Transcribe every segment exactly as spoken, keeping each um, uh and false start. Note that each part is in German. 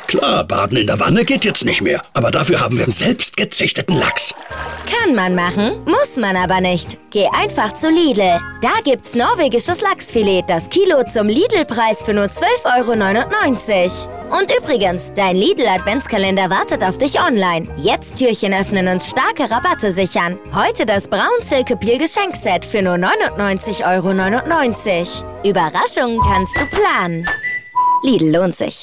Klar, Baden in der Wanne geht jetzt nicht mehr. Aber dafür haben wir einen selbst gezüchteten Lachs. Kann man machen, muss man aber nicht. Geh einfach zu Lidl. Da gibt's norwegisches Lachsfilet, das Kilo zum Lidl-Preis für nur zwölf Euro neunundneunzig. Und übrigens, dein Lidl-Adventskalender wartet auf dich online. Jetzt Türchen öffnen und starke Rabatte sichern. Heute das Braun-Silke-Peel-Geschenkset für nur neunundneunzig Euro neunundneunzig. Überraschungen kannst du planen. Lidl lohnt sich.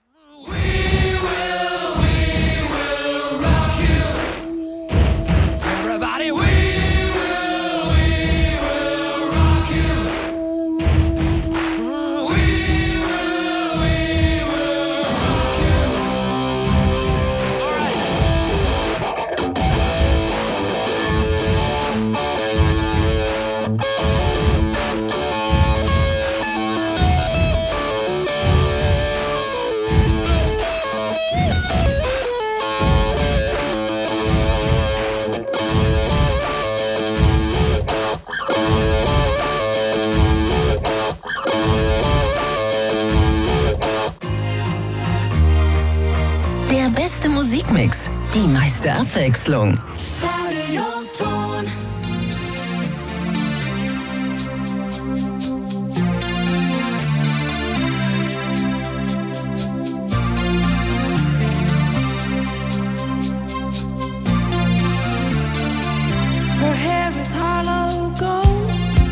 Der beste Musikmix, die meiste Abwechslung. Radioton. Her hair is hollow gold,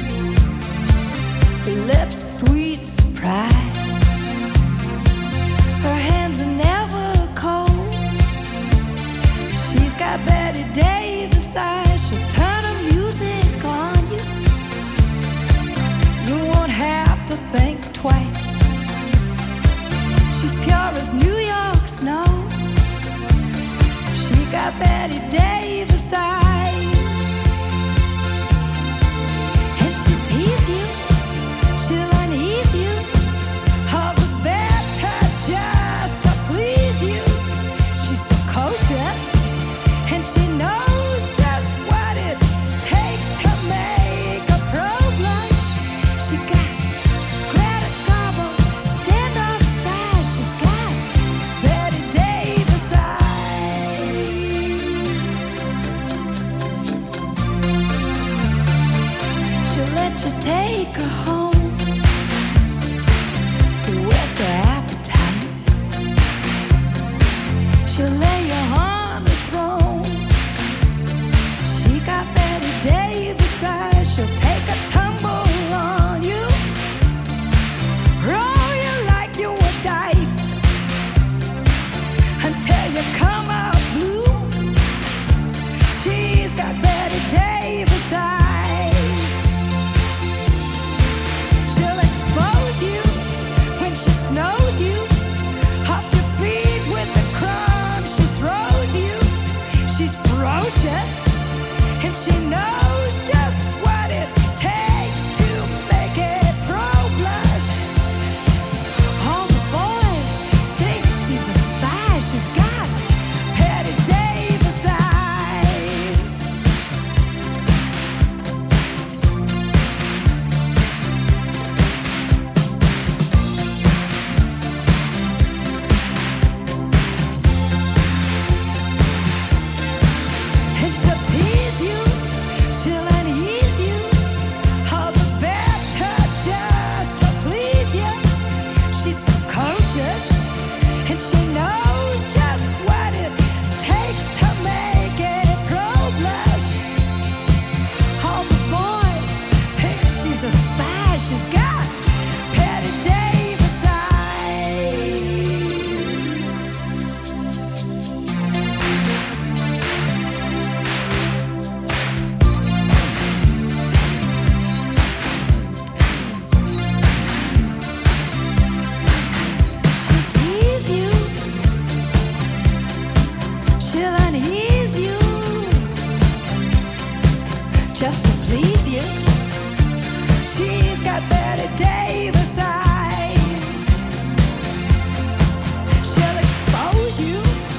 her lips sweet surprise. Her hands are never cold. She's got Betty Davis eyes. She'll turn her music on you. You won't have to think twice. She's pure as New York snow. She got Betty Davis eyes. And she'll tease you, she'll unease you. All the better just to please you. She's precocious, and she knows just what it takes to make a pro blush. She got Greta Garbo, standoff size. She's got Betty Davis eyes. She'll let you take her home. Whet's her appetite? She'll lay you on the throne. She got Betty Davis eyes. She'll take a tumble on you, roll you like you were dice, until you come out blue. She's got Betty Davis eyes. She'll expose you when she snows you off your feet with the crumbs she throws you. She's ferocious, and she knows just what it takes to make it pro blush. All the boys think she's a spy. She's got Betty Davis eyes. And she'll tease you, she'll unease you. All the better just to please you. She's precocious, and she knows just what it takes to make it pro blush. All the boys think she's a spy. She's got Betty Davis eyes. She'll tease you, she'll unease you, just to please you. She's got Betty Davis eyes. She'll expose you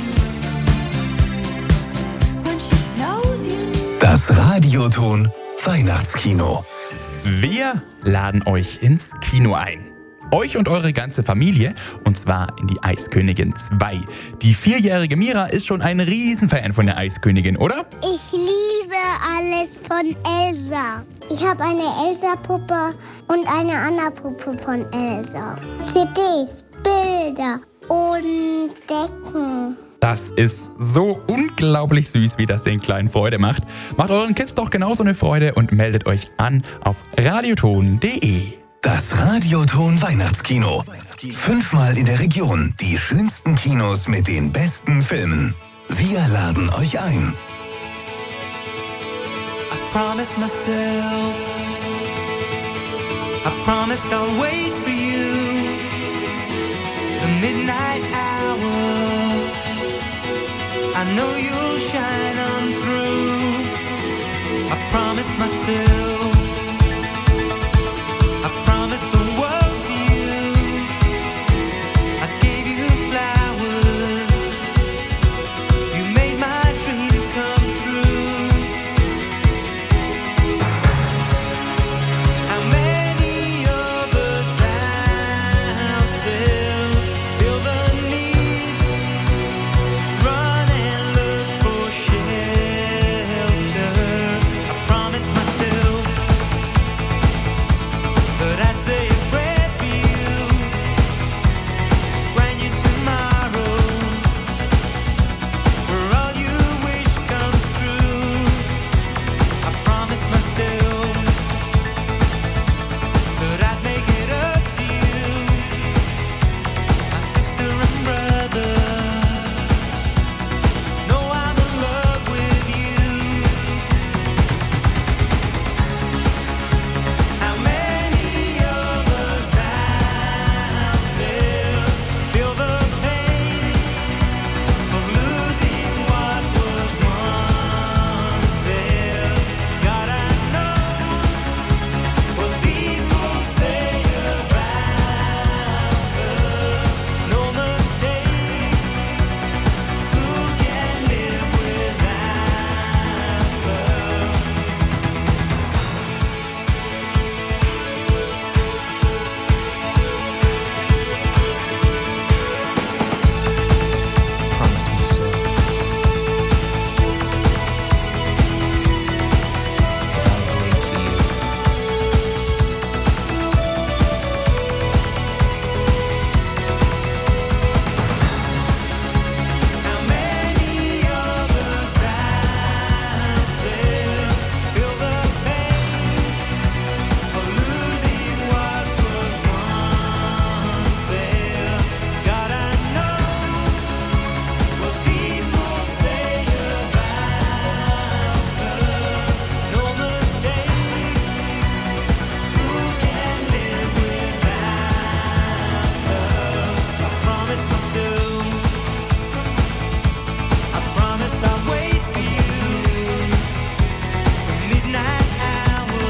when she snows you. Das Radioton Weihnachtskino. Wir laden euch ins Kino ein. euch und eure ganze Familie, und zwar in die Eiskönigin zwei. Die vierjährige Mira ist schon ein Riesenfan von der Eiskönigin, oder? Ich liebe alles von Elsa. Ich habe eine Elsa-Puppe und eine Anna-Puppe von Elsa. C Ds, Bilder und Decken. Das ist so unglaublich süß, wie das den Kleinen Freude macht. Macht euren Kids doch genauso eine Freude und meldet euch an auf radioton punkt de. Das Radioton Weihnachtskino. Fünfmal in der Region die schönsten Kinos mit den besten Filmen. Wir laden euch ein. I promised myself, I promised I'll wait for you, the midnight hour, I know you'll shine on through. I promised myself, I promised the world to you, I gave you flowers, you made my dreams come true. How many of us out there feel the need to run and look for shelter? I promised myself that I'd say a prayer for you, grant you tomorrow, where all you wish comes true. I promised myself that I'd make it up to you, my sister and brother. Know I'm in love with you. How many of us out there feel the pain of losing what was once there? God, I know what people say about her. No mistake, who can live without her? Promise myself that I'll wait for you. How many of us out there feel the pain of losing what was once there? God, I know what people say about her. No mistake, who can live without her? I promised myself, I promised I'd wait for you, the midnight hour,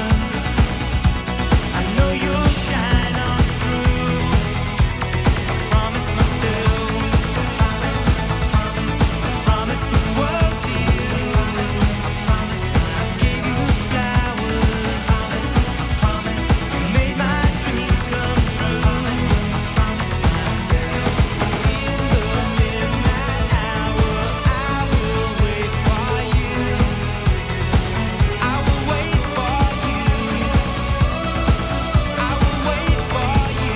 I know you'll shine on through. I promised myself, I promised, I promised, I promised the world to you. I promised, I gave you flowers. I promised, I promised, you made my dreams come true. I promised myself, in the midnight hour, I will wait for you. I will wait for you. I will wait for you.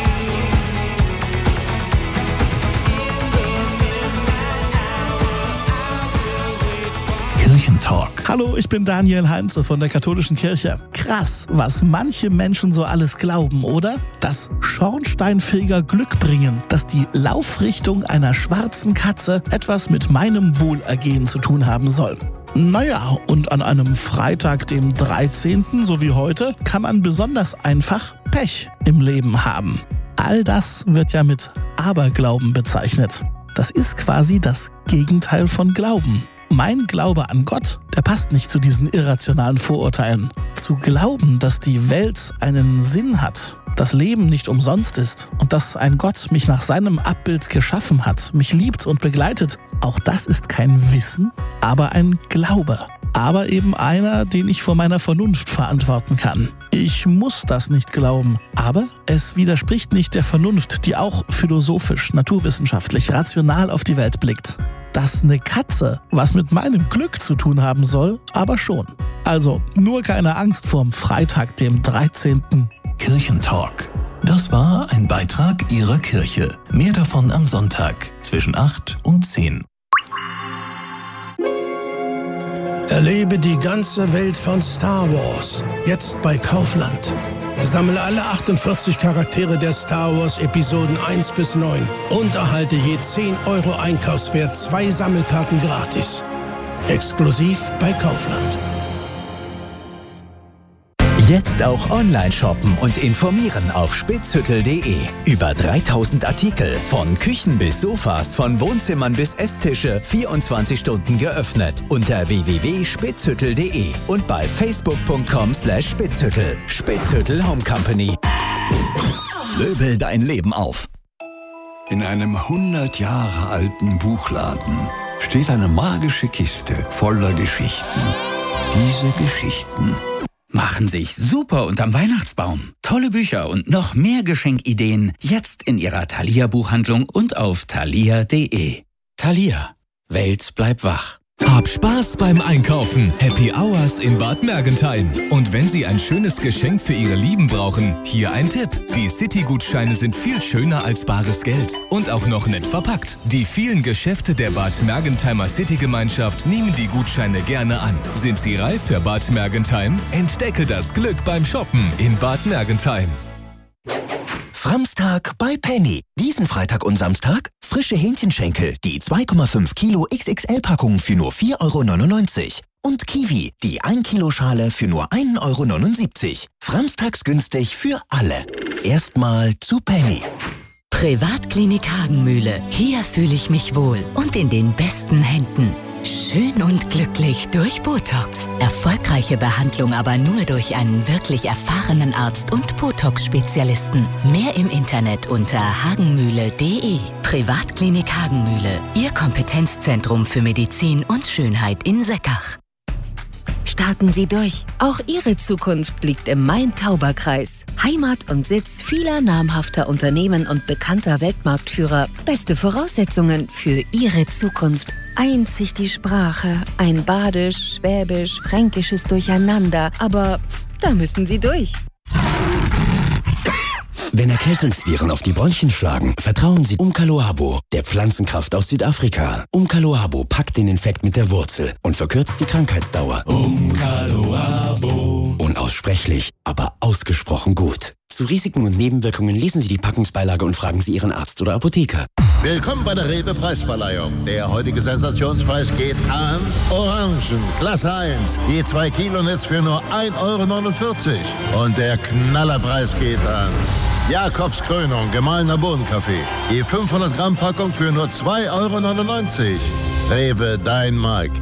In the midnight hour, I will wait for you. Kirchentalk. Hallo, ich bin Daniel Heinze von der Katholischen Kirche. Krass, was manche Menschen so alles glauben, oder? Dass Schornsteinfeger Glück bringen, dass die Laufrichtung einer schwarzen Katze etwas mit meinem Wohlergehen zu tun haben soll. Naja, und an einem Freitag, dem dreizehnten, so wie heute, kann man besonders einfach Pech im Leben haben. All das wird ja mit Aberglauben bezeichnet. Das ist quasi das Gegenteil von Glauben. Mein Glaube an Gott, der passt nicht zu diesen irrationalen Vorurteilen. Zu glauben, dass die Welt einen Sinn hat, das Leben nicht umsonst ist und dass ein Gott mich nach seinem Abbild geschaffen hat, mich liebt und begleitet, auch das ist kein Wissen, aber ein Glaube. Aber eben einer, den ich vor meiner Vernunft verantworten kann. Ich muss das nicht glauben. Aber es widerspricht nicht der Vernunft, die auch philosophisch, naturwissenschaftlich, rational auf die Welt blickt. Dass eine Katze was mit meinem Glück zu tun haben soll, aber schon. Also nur keine Angst vorm Freitag, dem dreizehnten Kirchentalk. Das war ein Beitrag Ihrer Kirche. Mehr davon am Sonntag zwischen acht und zehn. Erlebe die ganze Welt von Star Wars, jetzt bei Kaufland. Sammle alle achtundvierzig Charaktere der Star Wars Episoden eins bis neun und erhalte je zehn Euro Einkaufswert zwei Sammelkarten gratis. Exklusiv bei Kaufland. Jetzt auch online shoppen und informieren auf spitzhüttel punkt de. Über dreitausend Artikel, von Küchen bis Sofas, von Wohnzimmern bis Esstische, vierundzwanzig Stunden geöffnet. Unter w w w punkt spitzhüttel punkt de und bei facebook punkt com slash spitzhüttel. Spitzhüttel Home Company. Möbel dein Leben auf. In einem hundert Jahre alten Buchladen steht eine magische Kiste voller Geschichten. Diese Geschichten machen sich super unterm Weihnachtsbaum. Tolle Bücher und noch mehr Geschenkideen jetzt in Ihrer Thalia-Buchhandlung und auf thalia punkt de. Thalia. Welt bleibt wach. Hab Spaß beim Einkaufen. Happy Hours in Bad Mergentheim. Und wenn Sie ein schönes Geschenk für Ihre Lieben brauchen, hier ein Tipp. Die City-Gutscheine sind viel schöner als bares Geld und auch noch nett verpackt. Die vielen Geschäfte der Bad Mergentheimer City-Gemeinschaft nehmen die Gutscheine gerne an. Sind Sie reif für Bad Mergentheim? Entdecke das Glück beim Shoppen in Bad Mergentheim. Framstag bei Penny. Diesen Freitag und Samstag frische Hähnchenschenkel, die zwei Komma fünf Kilo X X L-Packung für nur vier Euro neunundneunzig. Und Kiwi, die ein Kilo Schale für nur ein Euro neunundsiebzig. Framstags günstig für alle. Erstmal zu Penny. Privatklinik Hagenmühle. Hier fühle ich mich wohl und in den besten Händen. Schön und glücklich durch Botox. Erfolgreiche Behandlung aber nur durch einen wirklich erfahrenen Arzt und Botox-Spezialisten. Mehr im Internet unter hagenmühle punkt de. Privatklinik Hagenmühle. Ihr Kompetenzzentrum für Medizin und Schönheit in Seckach. Starten Sie durch. Auch Ihre Zukunft liegt im Main-Tauber-Kreis. Heimat und Sitz vieler namhafter Unternehmen und bekannter Weltmarktführer. Beste Voraussetzungen für Ihre Zukunft. Einzig die Sprache, ein badisch, schwäbisch, fränkisches Durcheinander. Aber da müssen Sie durch. Wenn Erkältungsviren auf die Bronchien schlagen, vertrauen Sie Umkaloabo, der Pflanzenkraft aus Südafrika. Umkaloabo packt den Infekt mit der Wurzel und verkürzt die Krankheitsdauer. Umkaloabo. Unaussprechlich, aber ausgesprochen gut. Zu Risiken und Nebenwirkungen lesen Sie die Packungsbeilage und fragen Sie Ihren Arzt oder Apotheker. Willkommen bei der Rewe-Preisverleihung. Der heutige Sensationspreis geht an Orangen, Klasse eins. Je zwei Kilo Netz für nur ein Euro neunundvierzig. Und der Knallerpreis geht an Jakobs Krönung, gemahlener Bohnenkaffee. Je fünfhundert Gramm Packung für nur zwei Euro neunundneunzig. Rewe, dein Markt.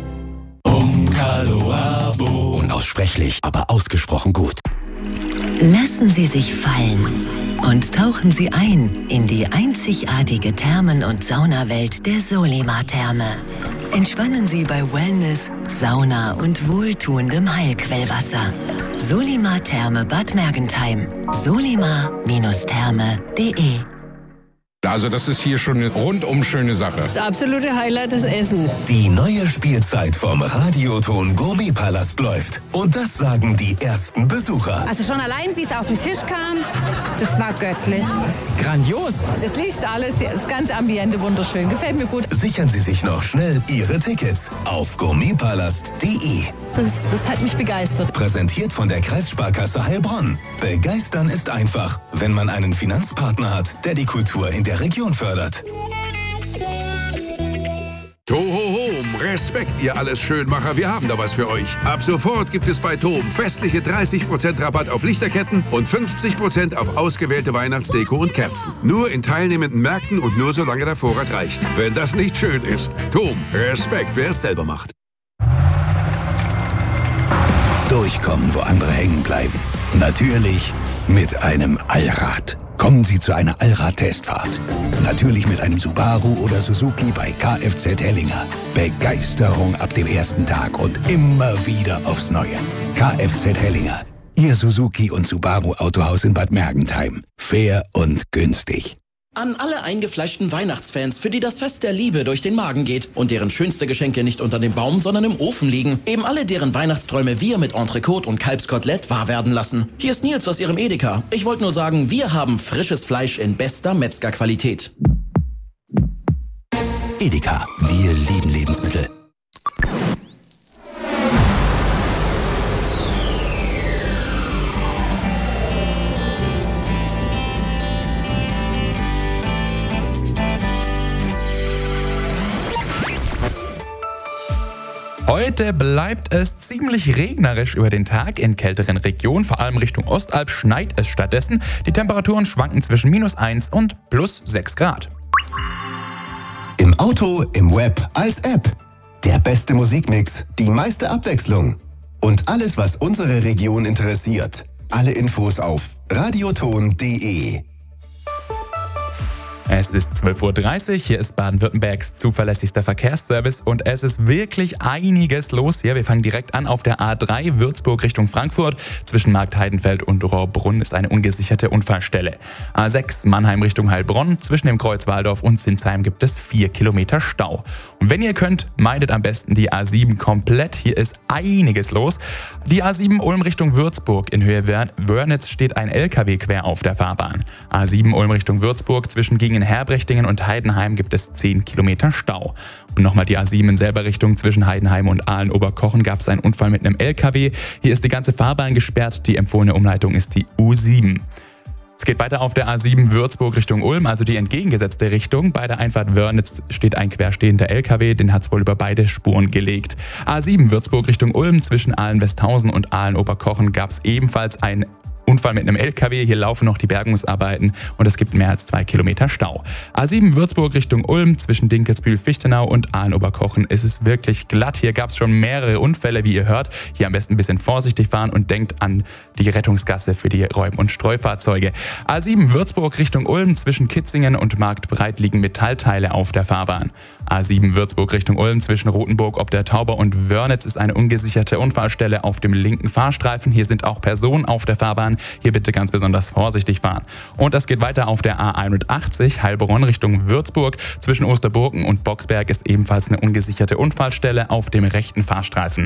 Umkaloabo. Unaussprechlich, aber ausgesprochen gut. Lassen Sie sich fallen und tauchen Sie ein in die einzigartige Thermen- und Saunawelt der Solima-Therme. Entspannen Sie bei Wellness, Sauna und wohltuendem Heilquellwasser. Solima-Therme Bad Mergentheim. solima Therme punkt de. Also das ist hier schon eine rundum schöne Sache. Das absolute Highlight ist Essen. Die neue Spielzeit vom Radioton Gourmetpalast läuft. Und das sagen die ersten Besucher. Also schon allein, wie es auf den Tisch kam, das war göttlich. Grandios. Das Licht, alles, das ganze Ambiente wunderschön. Gefällt mir gut. Sichern Sie sich noch schnell Ihre Tickets auf gourmetpalast punkt de. Das, das hat mich begeistert. Präsentiert von der Kreissparkasse Heilbronn. Begeistern ist einfach, wenn man einen Finanzpartner hat, der die Kultur in der Region fördert. Tohohom, Respekt, ihr alles Schönmacher, wir haben da was für euch. Ab sofort gibt es bei Tom festliche dreißig Prozent Rabatt auf Lichterketten und fünfzig Prozent auf ausgewählte Weihnachtsdeko und Kerzen. Nur in teilnehmenden Märkten und nur solange der Vorrat reicht. Wenn das nicht schön ist. Tom, Respekt, wer es selber macht. Durchkommen, wo andere hängen bleiben. Natürlich mit einem Allrad. Kommen Sie zu einer Allrad-Testfahrt. Natürlich mit einem Subaru oder Suzuki bei Kfz Hellinger. Begeisterung ab dem ersten Tag und immer wieder aufs Neue. Kfz Hellinger. Ihr Suzuki und Subaru Autohaus in Bad Mergentheim. Fair und günstig. An alle eingefleischten Weihnachtsfans, für die das Fest der Liebe durch den Magen geht und deren schönste Geschenke nicht unter dem Baum, sondern im Ofen liegen. Eben alle, deren Weihnachtsträume wir mit Entrecote und Kalbskotelett wahr werden lassen. Hier ist Nils aus Ihrem Edeka. Ich wollte nur sagen, wir haben frisches Fleisch in bester Metzgerqualität. Edeka, wir lieben Lebensmittel. Heute bleibt es ziemlich regnerisch über den Tag. In kälteren Regionen, vor allem Richtung Ostalb, schneit es stattdessen. Die Temperaturen schwanken zwischen minus eins und plus sechs Grad. Im Auto, im Web, als App. Der beste Musikmix, die meiste Abwechslung. Und alles, was unsere Region interessiert. Alle Infos auf radioton punkt de. Es ist zwölf Uhr dreißig, hier ist Baden-Württembergs zuverlässigster Verkehrsservice und es ist wirklich einiges los hier. Wir fangen direkt an auf der A drei Würzburg Richtung Frankfurt. Zwischen Marktheidenfeld und Rohrbrunn ist eine ungesicherte Unfallstelle. A sechs Mannheim Richtung Heilbronn. Zwischen dem Kreuz Waldorf und Zinsheim gibt es vier Kilometer Stau. Und wenn ihr könnt, meidet am besten die A sieben komplett. Hier ist einiges los. Die A sieben Ulm Richtung Würzburg. In Höhe Wörnitz steht ein L K W quer auf der Fahrbahn. A sieben Ulm Richtung Würzburg. Zwischen Gingen Herbrechtingen und Heidenheim gibt es zehn Kilometer Stau. Und nochmal die A sieben in selber Richtung. Zwischen Heidenheim und Aalen-Oberkochen gab es einen Unfall mit einem L K W. Hier ist die ganze Fahrbahn gesperrt. Die empfohlene Umleitung ist die U sieben. Es geht weiter auf der A sieben Würzburg Richtung Ulm, also die entgegengesetzte Richtung. Bei der Einfahrt Wörnitz steht ein querstehender L K W, den hat es wohl über beide Spuren gelegt. A sieben Würzburg Richtung Ulm, zwischen Aalen-Westhausen und Aalen-Oberkochen gab es ebenfalls einen Unfall mit einem L K W, hier laufen noch die Bergungsarbeiten und es gibt mehr als zwei Kilometer Stau. A sieben Würzburg Richtung Ulm, zwischen Dinkelsbühl-Fichtenau und Aalen-Oberkochen ist es wirklich glatt. Hier gab es schon mehrere Unfälle, wie ihr hört. Hier am besten ein bisschen vorsichtig fahren und denkt an die Rettungsgasse für die Räum- und Streufahrzeuge. A sieben Würzburg Richtung Ulm, zwischen Kitzingen und Marktbreit liegen Metallteile auf der Fahrbahn. A sieben Würzburg Richtung Ulm, zwischen Rothenburg ob der Tauber und Wörnitz ist eine ungesicherte Unfallstelle auf dem linken Fahrstreifen. Hier sind auch Personen auf der Fahrbahn. Hier bitte ganz besonders vorsichtig fahren. Und das geht weiter auf der A einundachtzig Heilbronn Richtung Würzburg. Zwischen Osterburgen und Boxberg ist ebenfalls eine ungesicherte Unfallstelle auf dem rechten Fahrstreifen.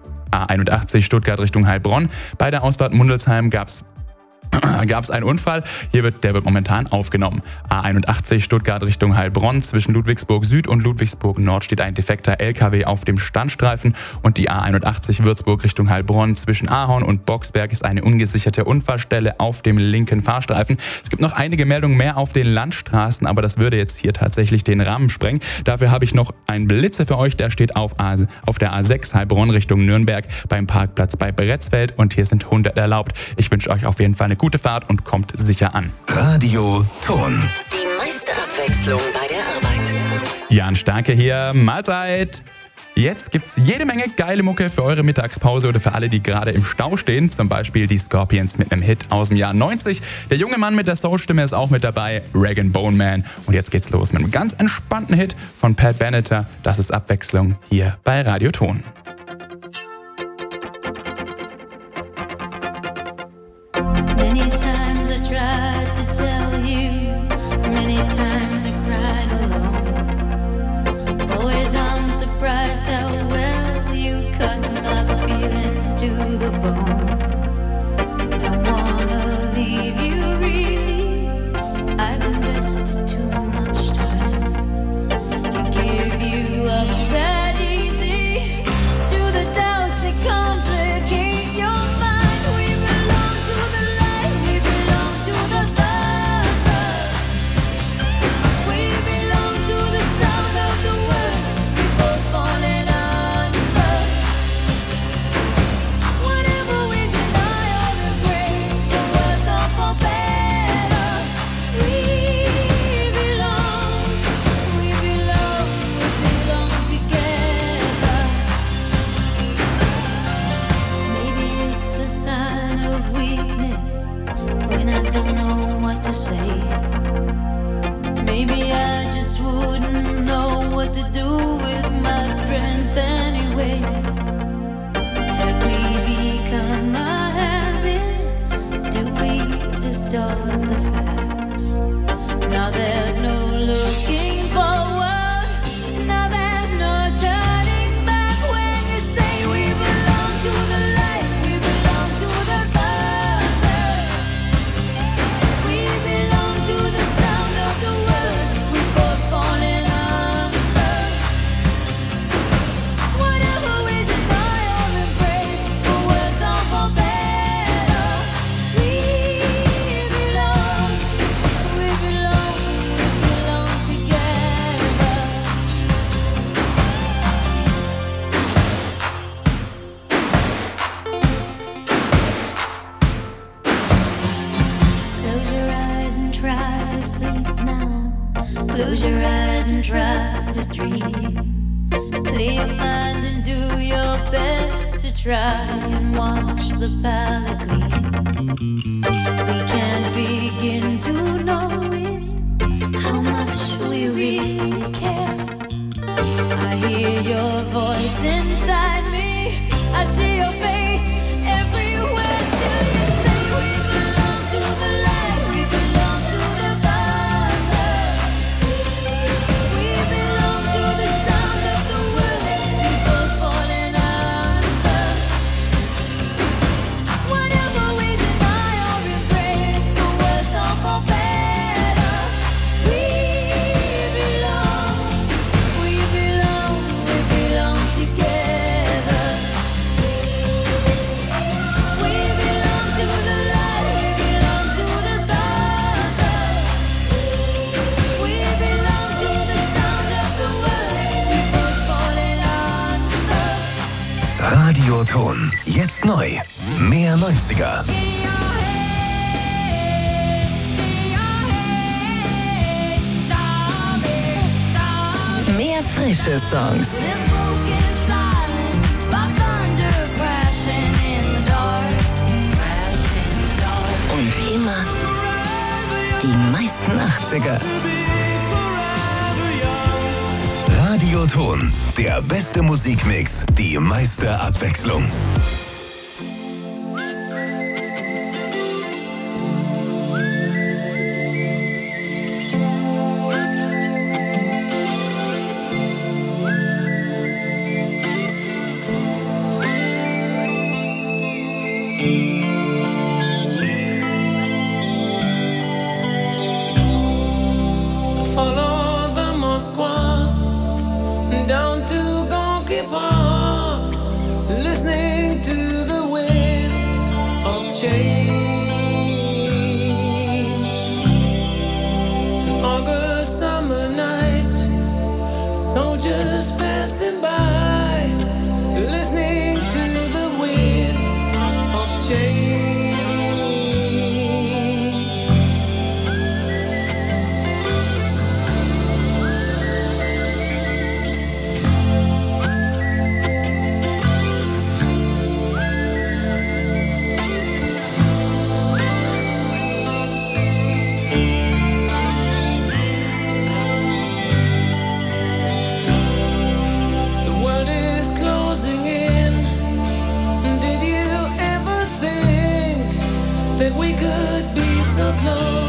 A einundachtzig Stuttgart Richtung Heilbronn. Bei der Ausfahrt Mundelsheim gab es gab es einen Unfall, hier wird, der wird momentan aufgenommen. A einundachtzig Stuttgart Richtung Heilbronn, zwischen Ludwigsburg Süd und Ludwigsburg Nord steht ein defekter L K W auf dem Standstreifen und die A einundachtzig Würzburg Richtung Heilbronn, zwischen Ahorn und Boxberg ist eine ungesicherte Unfallstelle auf dem linken Fahrstreifen. Es gibt noch einige Meldungen mehr auf den Landstraßen, aber das würde jetzt hier tatsächlich den Rahmen sprengen. Dafür habe ich noch einen Blitzer für euch, der steht auf, A, auf der A sechs Heilbronn Richtung Nürnberg beim Parkplatz bei Bretzfeld und hier sind hundert erlaubt. Ich wünsche euch auf jeden Fall eine gute Fahrt und kommt sicher an. Radio Ton. Die meiste Abwechslung bei der Arbeit. Jan Starke hier, Mahlzeit! Jetzt gibt's jede Menge geile Mucke für eure Mittagspause oder für alle, die gerade im Stau stehen. Zum Beispiel die Scorpions mit einem Hit aus dem Jahr neunzig. Der junge Mann mit der Soul-Stimme ist auch mit dabei, Rag and Bone Man. Und jetzt geht's los mit einem ganz entspannten Hit von Pat Benatar. Das ist Abwechslung hier bei Radio Ton. Many times I tried to tell you, many times I cried alone. Always I'm surprised how well you cut my feelings to the bone. Don't wanna leave you really, I've invested too much time to give you up that easy to the doubts that complicate your mind. We belong to the light, we belong to the love. We belong to the sound of the words we both falling under. Whatever we deny or embrace, for worse or for better, we belong, we belong, we belong together. Maybe it's a sign of weakness when I don't know what to say. Maybe I just wouldn't know what to do with my strength anyway. Have we become a habit? not a dream. Clear your mind and do your best to try and wash the palate clean. We can't begin to know it, how much we really care. I hear your voice inside me, I see your face everywhere. Still you say we belong to the light, we belong to the Father. We belong to the sound of the words people falling under. Whatever we deny or embrace, for worse or for better, we belong, we belong, we belong together. We belong to the light, we belong to the Father. We belong to the sound of the words people falling under. Radioton. Jetzt neu. Mehr neunziger. Mehr frische Songs. Und immer die meisten achtziger. Radioton. Der beste Musikmix. Die meiste Abwechslung. Follow the Moskwa down to Gonky Park, listening to the wind of change. An August summer night, soldiers passing by, listening to the wind of change. The world is closing in. Did you ever think that we could be so close?